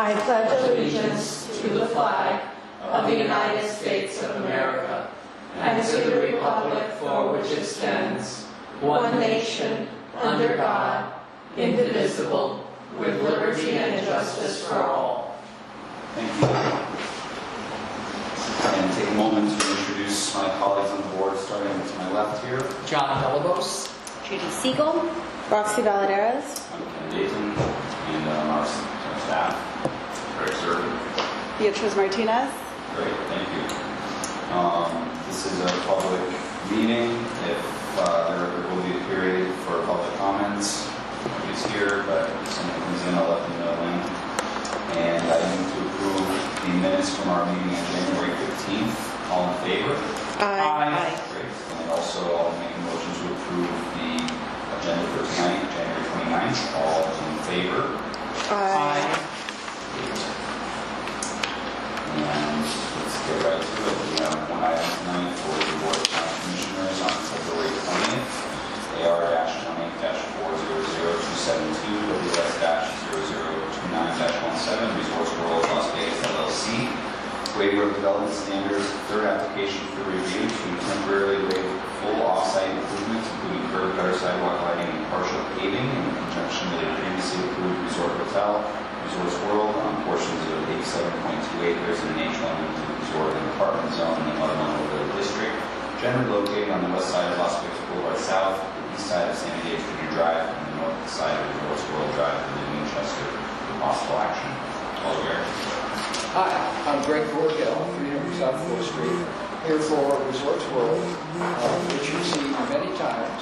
I pledge allegiance to the flag of the United States of America and to the republic for which it stands, one nation, under God, indivisible, with liberty and justice for all. Thank you. And take a moment to introduce my colleagues on the board, starting to my left here. John Delabos, Judy Siegel, Roxy Valadares, I'm Ken Dayton, and our staff. Greg Servant. Beatriz Martinez. Great, thank you. This is a public meeting. If there will be a period for public comments, nobody's here, but if someone comes in, I'll let them know when. And I move to approve the minutes from our meeting on January 15th. All in favor? Aye. Great. And also I'll make a motion to approve the agenda for tonight, January 29th. All in favor? Aye. And let's get right to it. We have one item tonight for the Board of County Commissioners on February 20th. AR-20-400272 WS-0029-17 Resorts World Las Vegas LLC. Waiver of development standards, third application for review to temporarily waive full off-site improvements, including curb, gutter, sidewalk lighting, and partial paving in conjunction with a previously approved resort hotel, Resorts World, on portions of 87.2 acres in an H1 resort and apartment zone in the Automobile District, generally located on the west side of Las Vegas Boulevard South, the east side of San Diego Junior Drive, and the north side of Resorts World Drive in Winchester for possible action. All here. Hi, I'm Greg Borgell, 300 South 4th Street, here for Resorts World, which you've seen many times.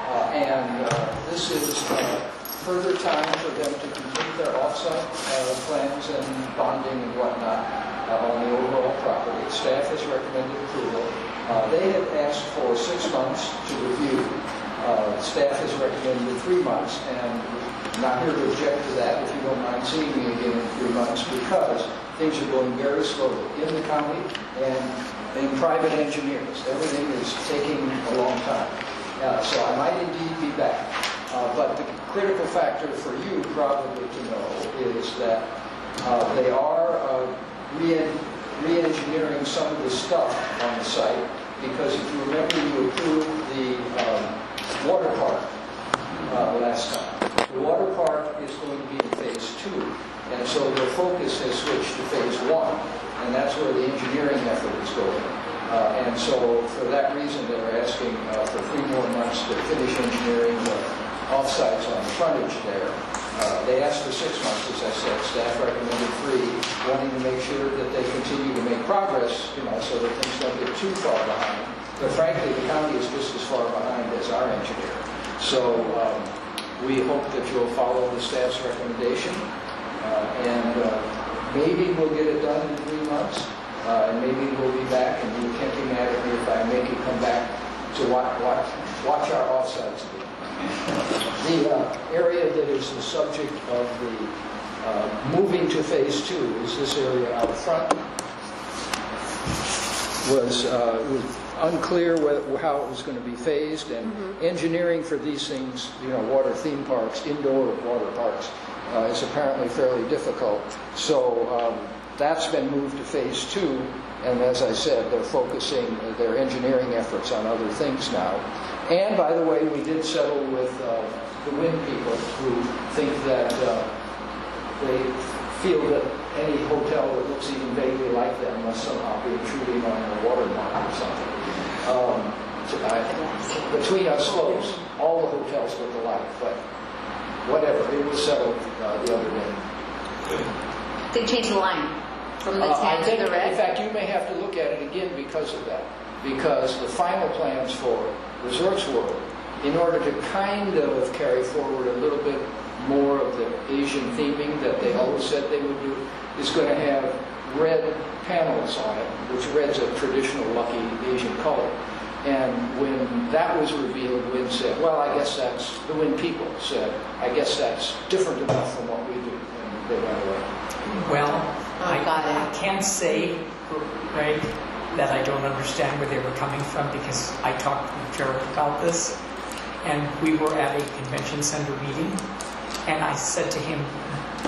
This is further time for them to complete their off-site plans and bonding and whatnot on the overall property. Staff has recommended approval. They had asked for 6 months to review. Staff has recommended 3 months, and I'm not here to object to that if you don't mind seeing me again in 3 months, because things are going very slowly in the county and in private engineers. Everything is taking a long time. So I might indeed be back. But the critical factor for you probably to know is that they are re-engineering some of the stuff on the site, because if you remember, you approved the water park last time. The water park is going to be in phase 2, and so their focus has switched to phase 1, and that's where the engineering effort is going. And so for that reason, they're asking for 3 more months to finish engineering the off-sites on the frontage there. They asked for 6 months, as I said. Staff recommended 3, wanting to make sure that they continue to make progress, so that things don't get too far behind. But frankly, the county is just as far behind as our engineer. So we hope that you'll follow the staff's recommendation, and maybe we'll get it done in 3 months, and maybe we'll be back, and you can't be mad at me if I make you come back to watch our off-sites again. The area that is the subject of the moving to phase 2 is this area out front. Was unclear how it was going to be phased, and engineering for these things, water theme parks, indoor water parks, is apparently fairly difficult. So that's been moved to phase 2, and as I said, they're focusing their engineering efforts on other things now. And by the way, we did settle with the wind people, who think that they feel that any hotel that looks even vaguely like them must somehow be intruding on their watermark or something. Between us folks, all the hotels look alike, but whatever, it was settled the other day. They changed the line from the tan to the red. In fact, you may have to look at it again because of that. Because the final plans for Resorts World, in order to kind of carry forward a little bit more of the Asian theming that they always said they would do, is going to have red panels on it, which red's a traditional lucky Asian color. And when that was revealed, Wynn said, well, I guess that's, the Wynn people said, I guess that's different enough from what we do. And they went away. Well, I can't say, Greg, that I don't understand where they were coming from, because I talked with Gerald about this, and we were at a convention center meeting, and I said to him,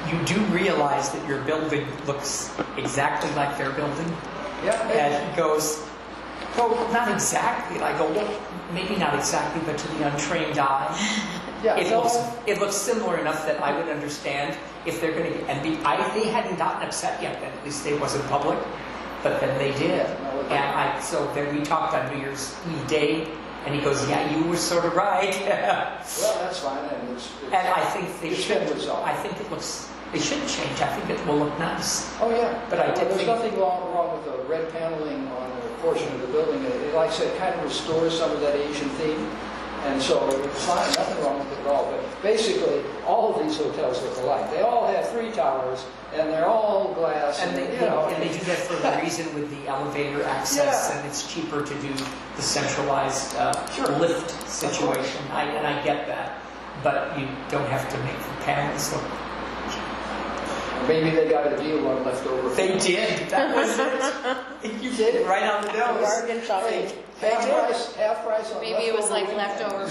you do realize that your building looks exactly like their building? Yeah. And he goes, well, not exactly. And I go, well, maybe not exactly, but to the untrained eye, Yeah. it looks similar enough that I would understand if they're going to. They hadn't gotten upset yet that at least they wasn't public, but then they did. So then we talked on New Year's Eve day, and he goes, yeah, you were sort of right. Well, that's fine. And I think they it's should. been resolved. I think they should change. I think it will look nice. Oh, yeah. But I did There's think- nothing wrong with the red paneling on a portion of the building. Like I said, it kind of restores some of that Asian theme. And so it's fine, nothing wrong with it at all. But basically, all of these hotels look alike. They all have 3 towers, and they're all glass. And they do that for a reason with the elevator access, Yeah. and it's cheaper to do the centralized lift situation. And I get that, but you don't have to make the panels look. Maybe they got a deal on leftover. They did. That was it. You did it right on the nose. Bargain shopping. Half price on Maybe it was like leftover.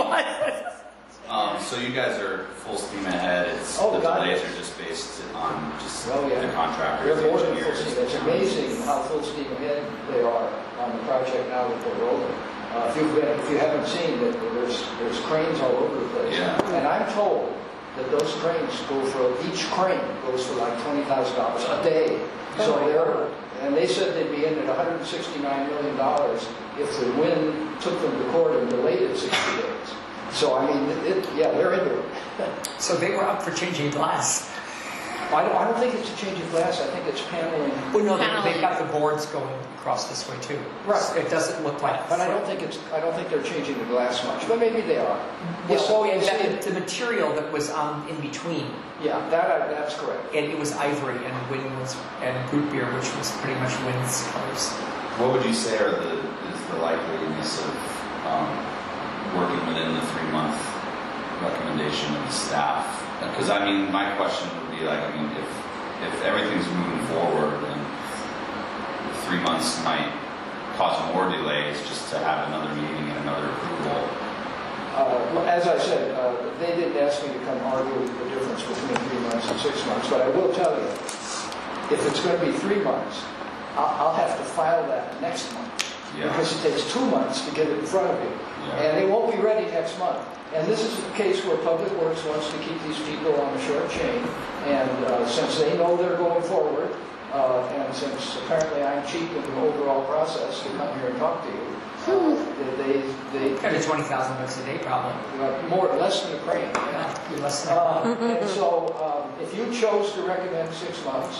So you guys are full steam ahead. Oh, the God. delays are just based on just Oh, yeah. the contractors, They're the more than full engineers. steam. It's amazing how full steam ahead they are on the project now that they're rolling. If you haven't seen it, there's cranes all over the place. Yeah. And I'm told that those cranes each crane goes for like $20,000 a day. So they said they'd be in at $169 million if the wind took them to court and delayed it 60 days. So I mean, they're into it. So they were up for changing glass. I don't think it's a change of glass. I think it's paneling. Well, no, Paneling. they've got the boards going across this way too. Right. So it doesn't look like. But I don't think they're changing the glass much. But maybe they are. The material that was in between, Yeah, that's correct. and it was ivory and root beer, which was pretty much Wynn's colors. What would you say is the likeliness of working within the 3-month recommendation of the staff? Because I mean, my question would be like, if everything's moving forward, then 3 months might cause more delays just to have another meeting and another approval. As I said, they didn't ask me to come argue the difference between 3 months and 6 months. But I will tell you, if it's going to be 3 months, I'll have to file that next month. Yeah. Because it takes 2 months to get it in front of you. Yeah. And they won't be ready next month. And this is a case where Public Works wants to keep these people on a short chain. And since they know they're going forward, and since apparently I'm cheap in the overall process to come here and talk to you, they Kind of $20,000 a day, probably. less than a crane. Yeah, less than And so if you chose to recommend 6 months,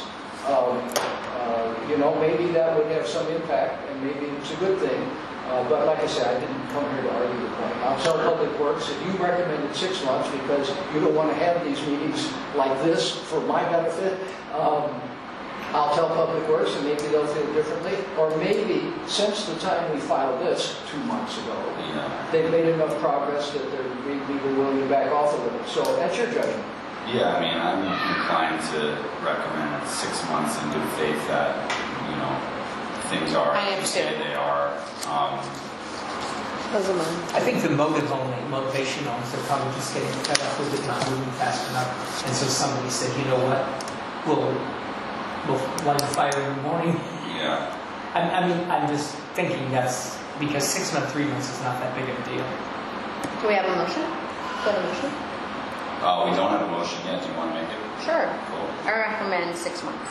maybe that would have some impact, and maybe it's a good thing. But like I said, I didn't come here to argue the point. I'll tell Public Works that you recommended 6 months because you don't want to have these meetings like this for my benefit. I'll tell Public Works, and maybe they'll feel differently. Or maybe since the time we filed this 2 months ago, they've made enough progress that they're willing to back off a little. So that's your judgment. Yeah, I mean, I'm inclined to recommend 6 months in good faith that, things are I as they understand. are. Doesn't mind. I think the motivation is they're probably just getting fed up with it not moving fast enough. And so somebody said, you know what, we'll light a fire in the morning. Yeah. I'm just thinking that's because 6 months, 3 months is not that big of a deal. Do we have a motion? Got a motion? We don't have a motion yet. Do you want to make it? Sure. Cool. I recommend 6 months.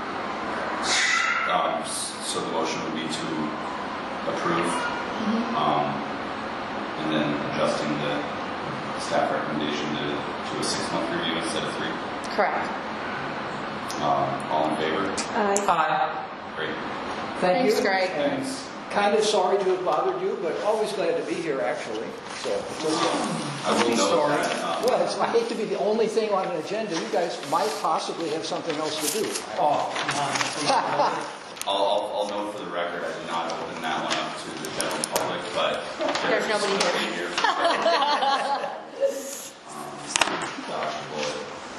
So the motion would be to approve, and then adjusting the staff recommendation to a 6-month review instead of 3. Correct. All in favor? Hi. Great. Thank Thanks, you. Greg. And Thanks. kind of sorry to have bothered you, but always glad to be here, actually. So, I will note Sorry. that. well, I hate to be the only thing on an agenda. You guys might possibly have something else to do. Oh, come on. I'll note for the record, I did not open that one up to the general public, but There's nobody here. Dodge bullet.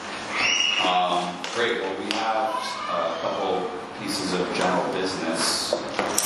Great. Well, we have a couple pieces of general business,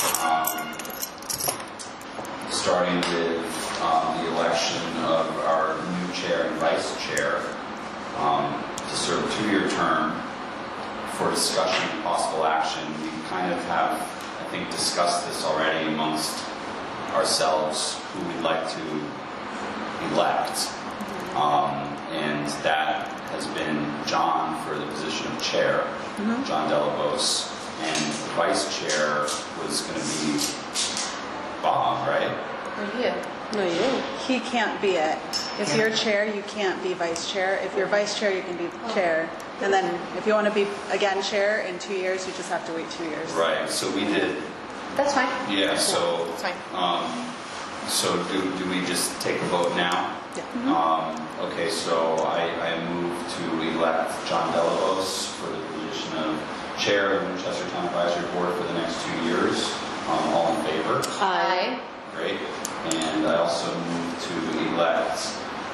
starting with the election of our new chair and vice chair. to serve a 2-year term for discussion and possible action. We kind of have, I think, discussed this already amongst ourselves, who we'd like to elect. And that has been John for the position of chair, John Delabose, and the vice chair was going to be Bob, right? Or you? No, you. He can't be it. If you're chair, you can't be vice chair. If you're vice chair, you can be chair. And then if you want to be again chair in 2 years, you just have to wait 2 years. Right. So we did. That's fine. Yeah. So. That's fine. So do we just take a vote now? Yeah. Okay. So I move to elect John Delabose for the position of chair of the Winchester Town Advisory Board for the next 2 years. All in favor? Aye. Great. And I also move to elect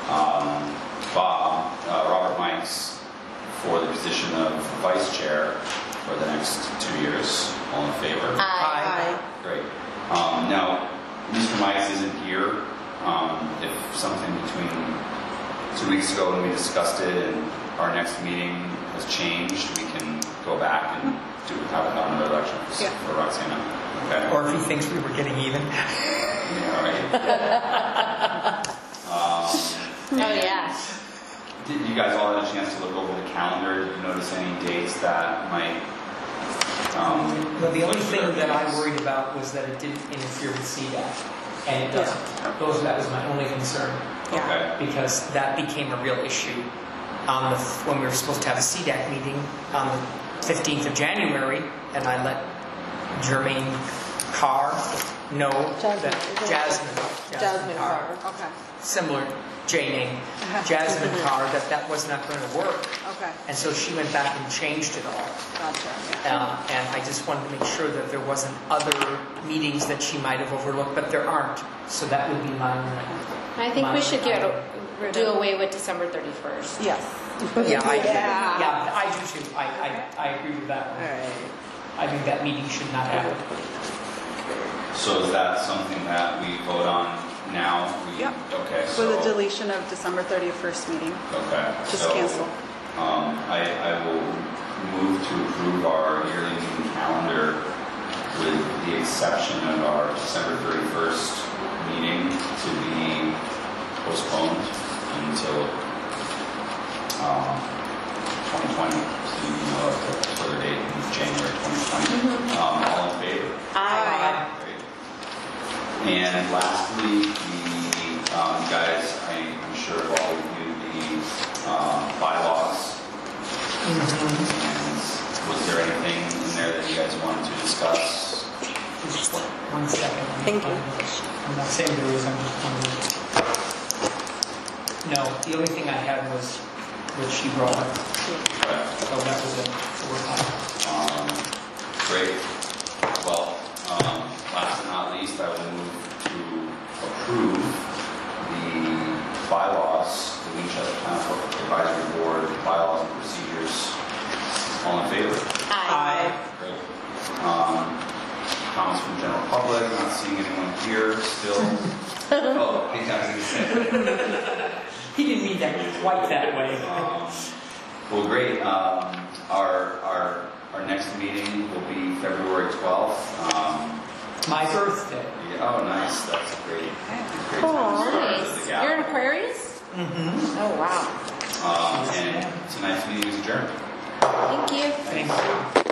Robert Mikes for the position of vice chair for the next 2 years. All in favor? Aye. Great. Now, Mr. Mikes isn't here. If something between 2 weeks ago when we discussed it and our next meeting has changed, we can go back and have another election for Roxana. Okay. Or if he thinks we were getting even. Yeah, all right. Oh, yeah. Did you guys all have a chance to look over the calendar? Did you notice any dates that might? Well, the only push thing their that I meetings? worried about was that it didn't interfere with CDAC, and it doesn't. That was my only concern, Okay. because that became a real issue on when we were supposed to have a CDAC meeting on the 15th of January, and I let Jermaine Carr know that Jasmine Carr, Okay. similar J name, Jasmine Carr, that was not going to work. Okay. And so she went back and changed it all. Gotcha. And I just wanted to make sure that there wasn't other meetings that she might have overlooked, but there aren't. So that would be my I think we should do away with December 31st. Yes. Yeah, I do. Yeah. Yeah, I do too. I agree with that one. All right. I think that meeting should not happen. So is that something that we vote on now? Yep. Okay. For the deletion of December 31st meeting. Okay. Just so, cancel. I will move to approve our yearly meeting calendar with the exception of our December 31st meeting to be postponed until 2020. So you know the further date in January 2020. All in favor? Aye. Great. And lastly, guys, I'm sure have all reviewed the bylaws. And was there anything in there that you guys wanted to discuss? Just 1 second. Thank you. I'm not saying there is, I'm just wondering. No, the only thing I had was what she brought up. Okay. So that was it. So we're fine. Great. Well, last but not least, I will move to approve the bylaws, the Winchester Town Advisory Board bylaws and procedures. All in favor? Aye. Great. Comments from the general public, not seeing anyone here still. Oh, I think I was going to say. He didn't mean that quite that way. Well, great. Our next meeting will be February 12th. My birthday. Yeah, oh, nice. That's great. Great time Oh, to start nice. the You're an gathering. Aquarius? Mm-hmm. Oh, wow. And tonight's meeting is adjourned. Thank you. Thank you.